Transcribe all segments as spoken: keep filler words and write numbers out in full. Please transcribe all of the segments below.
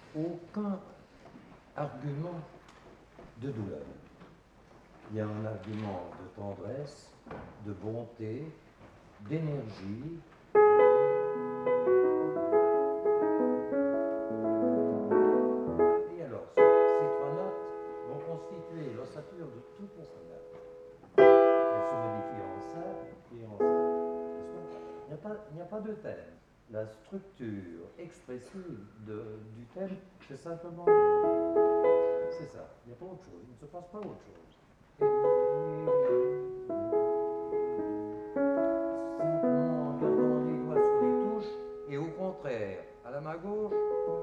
aucun argument de douleur. Il y a un argument de tendresse, de bonté, d'énergie. Et alors, ces trois notes vont constituer l'ossature de toute la sonate. Elle se modifie en ça et en ça. Il n'y a pas, il n'y a pas de thème. La structure expressive de, du thème, c'est simplement... C'est ça. Il n'y a pas autre chose. Il ne se passe pas autre chose. Simplement en gardant les doigts sur les touches et au contraire, à la main gauche,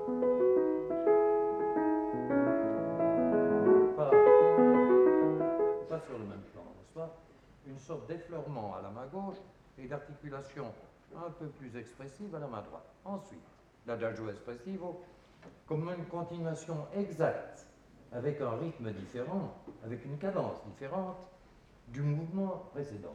pas, pas sur le même plan, n'est-ce pas? Une sorte d'effleurement à la main gauche et d'articulation un peu plus expressive à la main droite. Ensuite, l'adagio espressivo, comme une continuation exacte, avec un rythme différent, avec une cadence différente du mouvement précédent.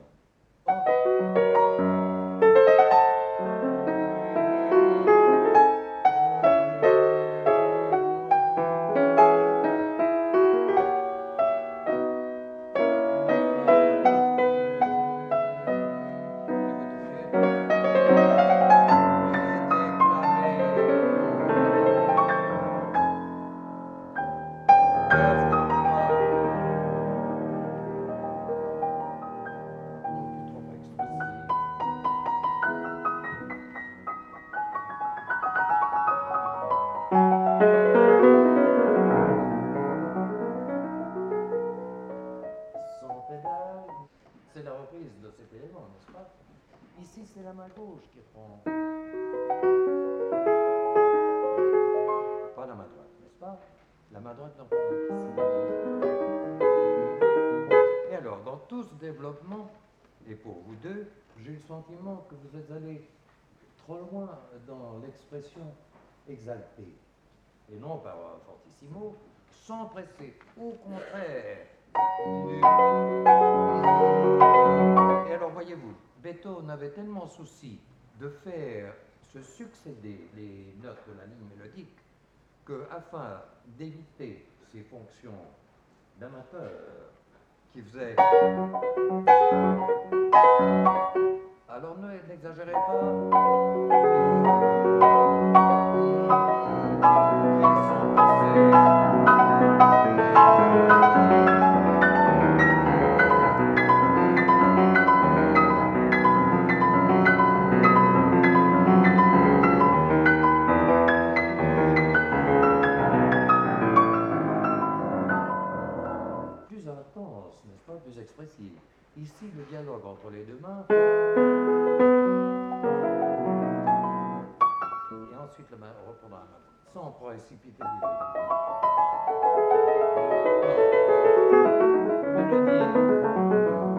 C'est la reprise de cet élément, n'est-ce pas? Ici, c'est la main gauche qui prend. Pas la main droite, n'est-ce pas? La main droite n'en prend pas. Et alors, dans tout ce développement, et pour vous deux, j'ai le sentiment que vous êtes allés trop loin dans l'expression exaltée. Et non par un fortissimo, sans presser. Au contraire. Et alors, voyez-vous, Beethoven avait tellement souci de faire se succéder les notes de la ligne mélodique que, afin d'éviter ces fonctions d'amateur qui faisaient... Alors, n'exagérez pas. Ils sont passés... n'est-ce pas, plus expressive. Ici, le dialogue entre les deux mains. Et ensuite, la main, reprendre la main. Sans précipiter. Mélodie.